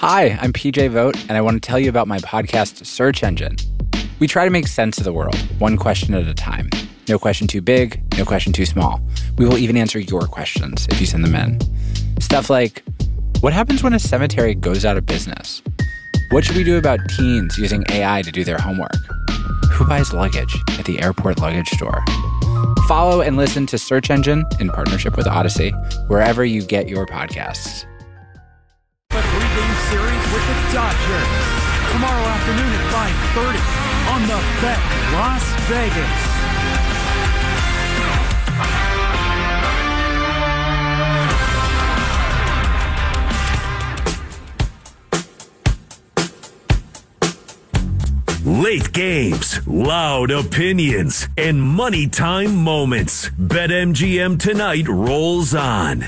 Hi, I'm PJ Vogt, and I want to tell you about my podcast, Search Engine. We try to make sense of the world, one question at a time. No question too big, no question too small. We will even answer your questions if you send them in. Stuff like, what happens when a cemetery goes out of business? What should we do about teens using AI to do their homework? Who buys luggage at the airport luggage store? Follow and listen to Search Engine in partnership with Odyssey, wherever you get your podcasts. A three-game series with the Dodgers tomorrow afternoon at 5:30 on the Bet Las Vegas. Late games, loud opinions, and money time moments. BetMGM tonight rolls on.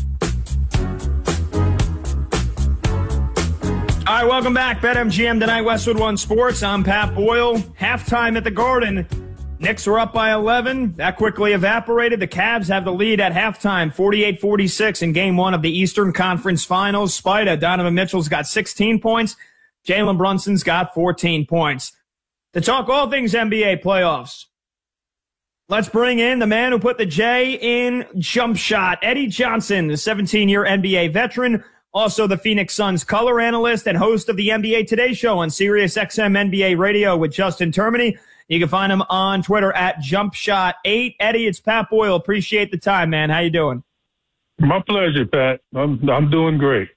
All right, welcome back. BetMGM tonight, Westwood One Sports. I'm Pat Boyle. Halftime at the Garden. Knicks are up by 11. That quickly evaporated. The Cavs have the lead at halftime, 48-46 in Game 1 of the Eastern Conference Finals. Spida, Donovan Mitchell's got 16 points. Jalen Brunson's got 14 points. To talk all things NBA playoffs, let's bring in the man who put the J in jump shot, Eddie Johnson, the 17-year NBA veteran, also the Phoenix Suns color analyst and host of the NBA Today Show on SiriusXM NBA Radio with Justin Termini. You can find him on Twitter at JumpShot8. Eddie, it's Pat Boyle. Appreciate the time, man. How you doing? My pleasure, Pat. I'm doing great.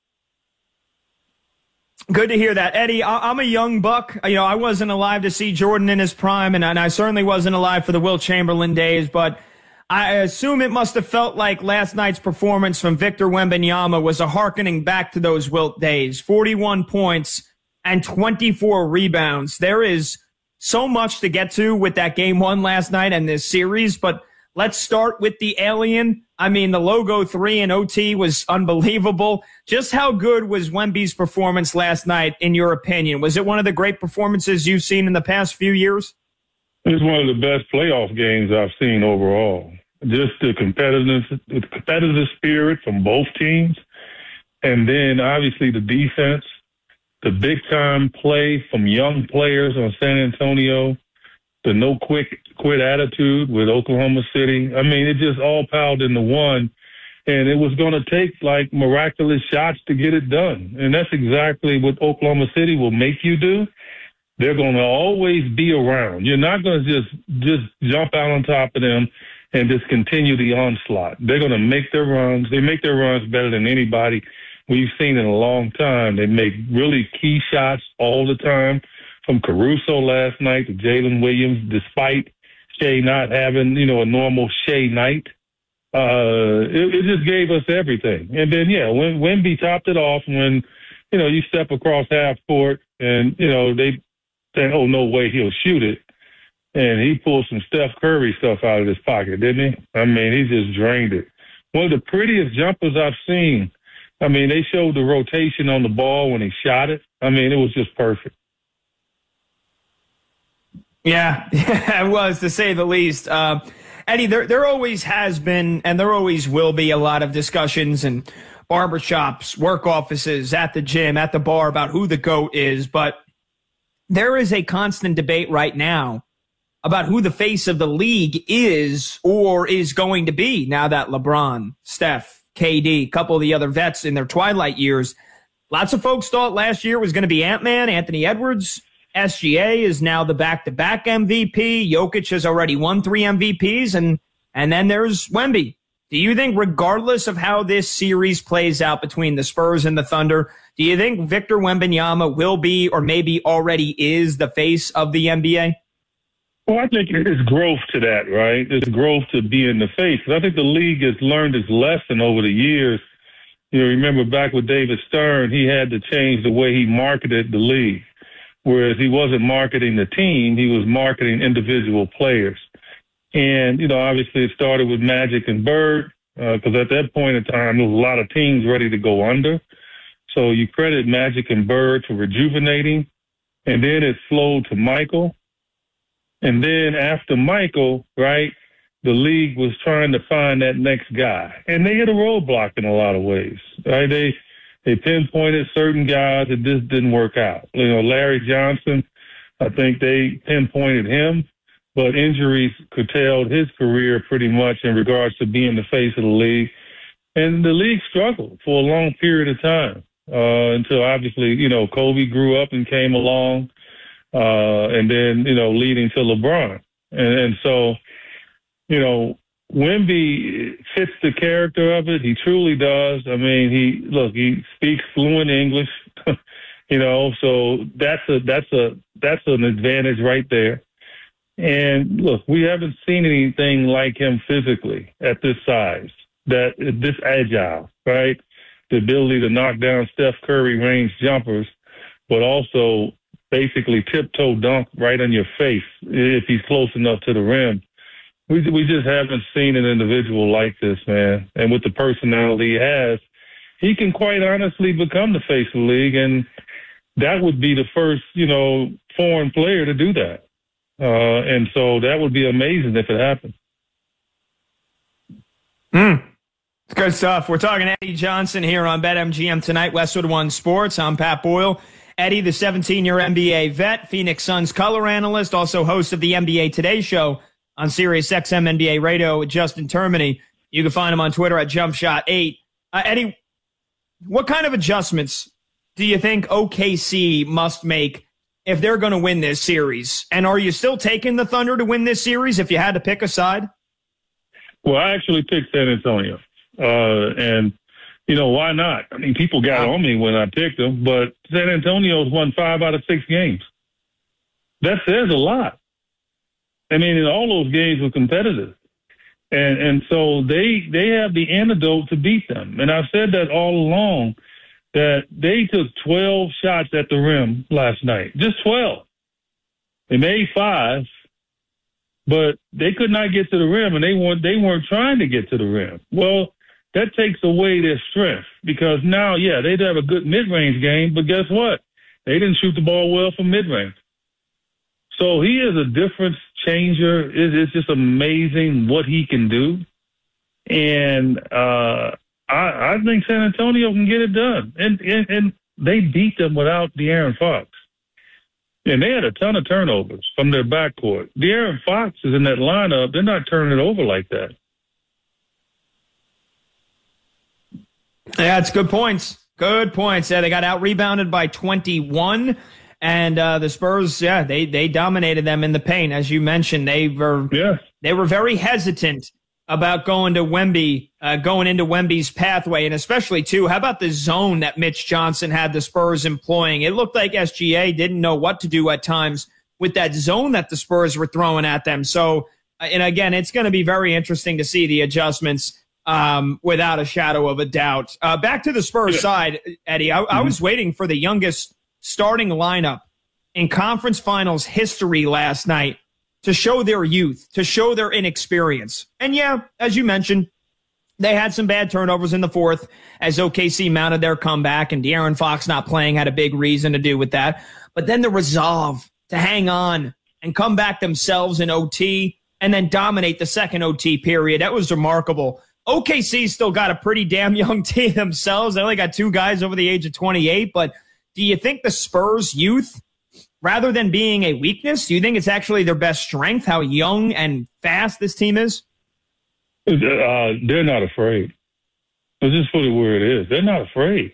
Good to hear that. Eddie, I'm a young buck. You know, I wasn't alive to see Jordan in his prime, and I certainly wasn't alive for the Wilt Chamberlain days, but I assume it must have felt like last night's performance from Victor Wembanyama was a hearkening back to those Wilt days. 41 points and 24 rebounds. There is so much to get to with that Game 1 last night and this series, but let's start with the alien. I mean, the logo 3 in OT was unbelievable. Just how good was Wemby's performance last night, in your opinion? Was it one of the great performances you've seen in the past few years? It's one of the best playoff games I've seen overall. Just the competitive spirit from both teams. And then, obviously, the defense, the big-time play from young players on San Antonio, the no-quit attitude with Oklahoma City. I mean, it just all piled into one, and it was going to take, like, miraculous shots to get it done. And that's exactly what Oklahoma City will make you do. They're going to always be around. You're not going to just jump out on top of them and just continue the onslaught. They're going to make their runs. They make their runs better than anybody we've seen in a long time. They make really key shots all the time, from Caruso last night to Jalen Williams, despite Shea not having, a normal Shea night. It just gave us everything. And then, when Wemby topped it off, when, you step across half court and, they say, oh, no way he'll shoot it. And he pulled some Steph Curry stuff out of his pocket, didn't he? I mean, he just drained it. One of the prettiest jumpers I've seen. I mean, they showed the rotation on the ball when he shot it. I mean, it was just perfect. Yeah, it was, to say the least. Eddie, there always has been, and there always will be, a lot of discussions in barbershops, work offices, at the gym, at the bar about who the GOAT is. But there is a constant debate right now about who the face of the league is or is going to be now that LeBron, Steph, KD, a couple of the other vets in their twilight years. Lots of folks thought last year was going to be Ant-Man, Anthony Edwards. SGA is now the back-to-back MVP. Jokic has already won 3 MVPs, and then there's Wemby. Do you think, regardless of how this series plays out between the Spurs and the Thunder, do you think Victor Wembanyama will be, or maybe already is, the face of the NBA? Well, I think it's growth to that, right? It's growth to being the face. I think the league has learned its lesson over the years. Remember back with David Stern, he had to change the way he marketed the league. Whereas he wasn't marketing the team, he was marketing individual players. And, obviously it started with Magic and Bird, because at that point in time, there was a lot of teams ready to go under. So you credit Magic and Bird for rejuvenating. And then it flowed to Michael. And then after Michael, right, the league was trying to find that next guy. And they hit a roadblock in a lot of ways. Right? they pinpointed certain guys that just didn't work out. Larry Johnson, I think they pinpointed him, but injuries curtailed his career pretty much in regards to being the face of the league. And the league struggled for a long period of time until obviously, Kobe grew up and came along, and then, leading to LeBron. And so, Wemby fits the character of it. He truly does. I mean, he speaks fluent English, so that's an advantage right there. And look, we haven't seen anything like him physically at this size, this agile, right? The ability to knock down Steph Curry range jumpers, but also basically tiptoe dunk right on your face if he's close enough to the rim. We just haven't seen an individual like this, man. And with the personality he has, he can quite honestly become the face of the league, and that would be the first, foreign player to do that. And so that would be amazing if it happened. It's good stuff. We're talking Eddie Johnson here on BetMGM tonight, Westwood One Sports. I'm Pat Boyle. Eddie, the 17-year NBA vet, Phoenix Suns color analyst, also host of the NBA Today Show on Sirius XM NBA Radio with Justin Termini. You can find him on Twitter at JumpShot8. Eddie, what kind of adjustments do you think OKC must make if they're going to win this series? And are you still taking the Thunder to win this series if you had to pick a side? Well, I actually picked San Antonio. And, why not? I mean, people got on me when I picked them, but San Antonio's won 5 out of 6 games. That says a lot. I mean, all those games were competitive. And so they have the antidote to beat them. And I've said that all along, that they took 12 shots at the rim last night. Just 12. They made 5, but they could not get to the rim, and they weren't trying to get to the rim. Well, that takes away their strength because now, they'd have a good mid-range game, but guess what? They didn't shoot the ball well from mid-range. So he is a difference changer. It's just amazing what he can do. And I think San Antonio can get it done. And they beat them without De'Aaron Fox. And they had a ton of turnovers from their backcourt. De'Aaron Fox is in that lineup. They're not turning it over like that. Yeah, it's good points. Good points. Yeah, they got out-rebounded by 21. And the Spurs, they dominated them in the paint. As you mentioned, they were very hesitant about going into Wemby's pathway, and especially, too, how about the zone that Mitch Johnson had the Spurs employing? It looked like SGA didn't know what to do at times with that zone that the Spurs were throwing at them. So, and again, it's going to be very interesting to see the adjustments without a shadow of a doubt. Back to the Spurs side, Eddie, I was waiting for the youngest starting lineup in conference finals history last night to show their youth, to show their inexperience. And as you mentioned, they had some bad turnovers in the fourth as OKC mounted their comeback, and De'Aaron Fox not playing had a big reason to do with that. But then the resolve to hang on and come back themselves in OT and then dominate the second OT period, that was remarkable. OKC still got a pretty damn young team themselves. They only got 2 guys over the age of 28, but do you think the Spurs' youth, rather than being a weakness, do you think it's actually their best strength, how young and fast this team is? They're not afraid. Let's just put it where it is. They're not afraid.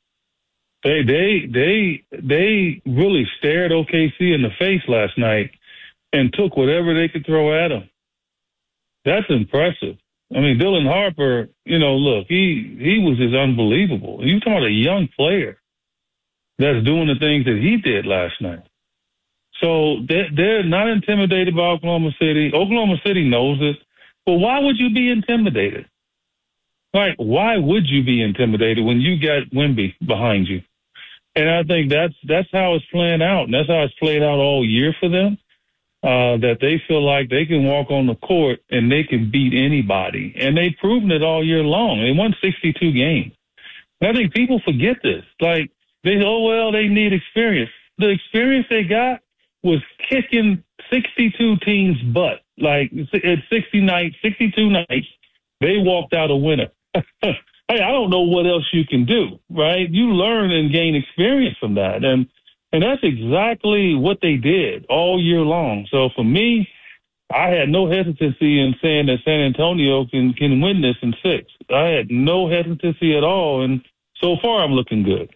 They really stared OKC in the face last night and took whatever they could throw at them. That's impressive. I mean, Dylan Harper, look, he was just unbelievable. You're talking about a young player that's doing the things that he did last night. So they're not intimidated by Oklahoma City. Oklahoma City knows it. But why would you be intimidated? Like, why would you be intimidated when you got Wemby behind you? And I think that's how it's playing out. And that's how it's played out all year for them, that they feel like they can walk on the court and they can beat anybody. And they've proven it all year long. They won 62 games. And I think people forget this. Like, they need experience. The experience they got was kicking 62 teams' butt. Like, at 62 nights, they walked out a winner. hey, I don't know what else you can do, right? You learn and gain experience from that. And that's exactly what they did all year long. So for me, I had no hesitancy in saying that San Antonio can win this in 6. I had no hesitancy at all, and so far I'm looking good.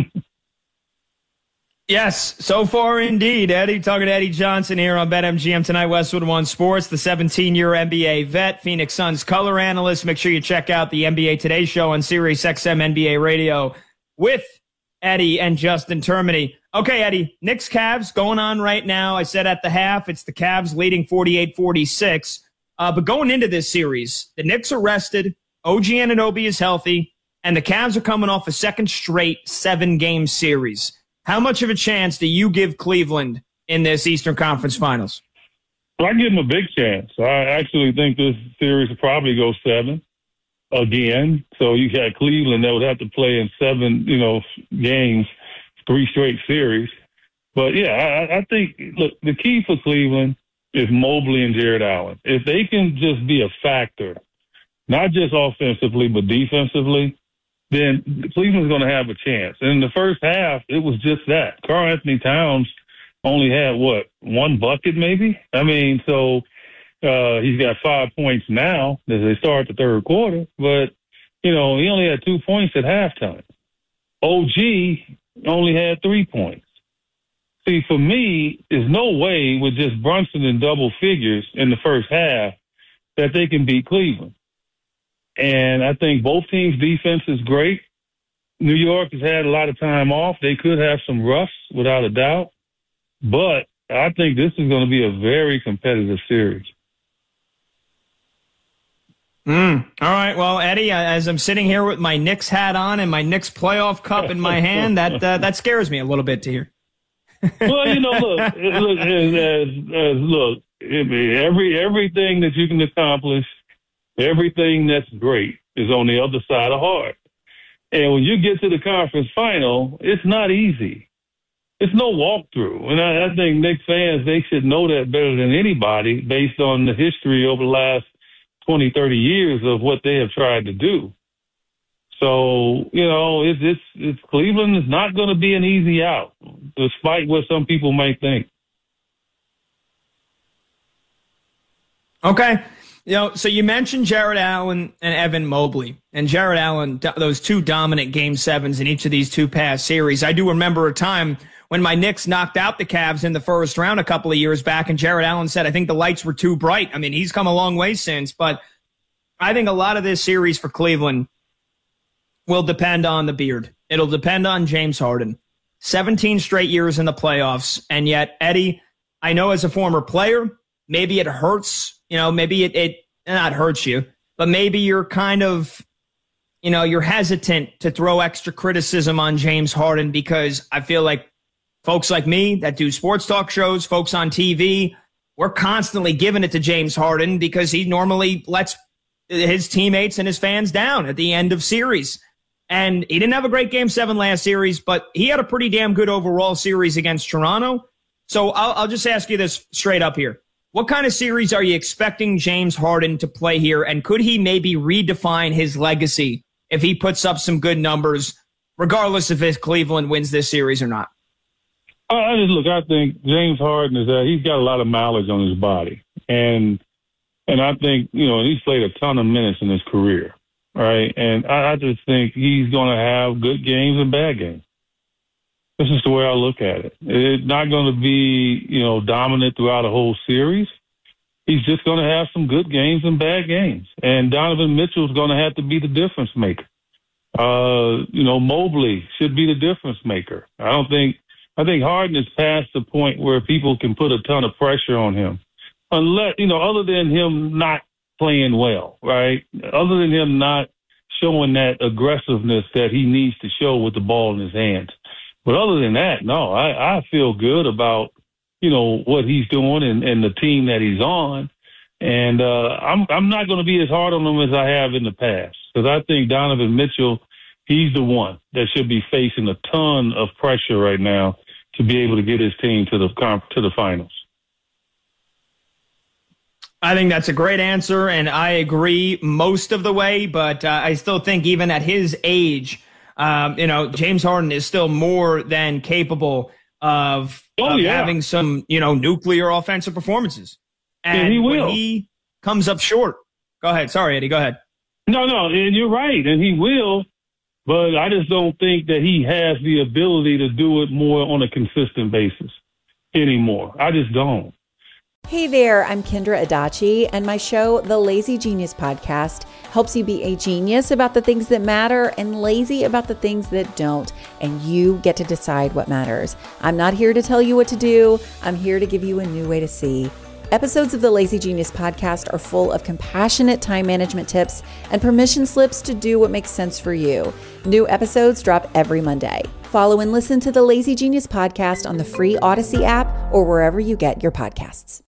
Yes, so far indeed, Eddie. Talking to Eddie Johnson here on BetMGM tonight, Westwood One Sports, the 17-year NBA vet, Phoenix Suns color analyst. Make sure you check out the NBA Today show on Sirius XM NBA Radio with Eddie and Justin Termini. Okay, Eddie, Knicks Cavs going on right now. I said at the half, it's the Cavs leading 48-46. But going into this series, the Knicks are rested, OG Anunoby is healthy, and the Cavs are coming off a second straight 7-game series. How much of a chance do you give Cleveland in this Eastern Conference Finals? Well, I give them a big chance. I actually think this series will probably go 7 again. So you got Cleveland that would have to play in 7, games, 3 straight series. But, yeah, I think, look, the key for Cleveland is Mobley and Jared Allen. If they can just be a factor, not just offensively but defensively, then Cleveland's going to have a chance. And in the first half, it was just that. Karl-Anthony Towns only had, 1 bucket maybe? I mean, so he's got 5 points now as they start the third quarter. But, he only had 2 points at halftime. OG only had 3 points. See, for me, there's no way with just Brunson in double figures in the first half that they can beat Cleveland. And I think both teams' defense is great. New York has had a lot of time off. They could have some rust, without a doubt. But I think this is going to be a very competitive series. All right. Well, Eddie, as I'm sitting here with my Knicks hat on and my Knicks playoff cup in my hand, that scares me a little bit to hear. Well, look, everything that you can accomplish, everything that's great is on the other side of hard. And when you get to the conference final, it's not easy. It's no walkthrough. And I think Knicks fans, they should know that better than anybody based on the history over the last 20, 30 years of what they have tried to do. So, it's Cleveland is not going to be an easy out, despite what some people may think. Okay. So you mentioned Jared Allen and Evan Mobley. And Jared Allen, those 2 dominant Game 7s in each of these 2 past series. I do remember a time when my Knicks knocked out the Cavs in the first round a couple of years back, and Jared Allen said, I think the lights were too bright. I mean, he's come a long way since, but I think a lot of this series for Cleveland will depend on the beard. It'll depend on James Harden. 17 straight years in the playoffs, and yet, Eddie, I know as a former player, maybe it hurts. Maybe it not hurts you, but maybe you're kind of, you're hesitant to throw extra criticism on James Harden because I feel like folks like me that do sports talk shows, folks on TV, we're constantly giving it to James Harden because he normally lets his teammates and his fans down at the end of series. And he didn't have a great Game 7 last series, but he had a pretty damn good overall series against Toronto. So I'll just ask you this straight up here. What kind of series are you expecting James Harden to play here? And could he maybe redefine his legacy if he puts up some good numbers, regardless if Cleveland wins this series or not? I think James Harden he's got a lot of mileage on his body. And I think, he's played a ton of minutes in his career, right? And I just think he's going to have good games and bad games. This is the way I look at it. It's not going to be, dominant throughout a whole series. He's just going to have some good games and bad games. And Donovan Mitchell's going to have to be the difference maker. Mobley should be the difference maker. I think Harden is past the point where people can put a ton of pressure on him. Unless, other than him not playing well, right? Other than him not showing that aggressiveness that he needs to show with the ball in his hands. But other than that, no, I feel good about, what he's doing and the team that he's on. And I'm not going to be as hard on him as I have in the past because I think Donovan Mitchell, he's the one that should be facing a ton of pressure right now to be able to get his team to the finals. I think that's a great answer, and I agree most of the way, but I still think even at his age, James Harden is still more than capable of having some, nuclear offensive performances. And he will. When he comes up short. Go ahead. Sorry, Eddie. Go ahead. No, and you're right, and he will, but I just don't think that he has the ability to do it more on a consistent basis anymore. I just don't. Hey there, I'm Kendra Adachi, and my show, The Lazy Genius Podcast, helps you be a genius about the things that matter and lazy about the things that don't, and you get to decide what matters. I'm not here to tell you what to do. I'm here to give you a new way to see. Episodes of the Lazy Genius Podcast are full of compassionate time management tips and permission slips to do what makes sense for you. New episodes drop every Monday. Follow and listen to the Lazy Genius Podcast on the free Odyssey app or wherever you get your podcasts.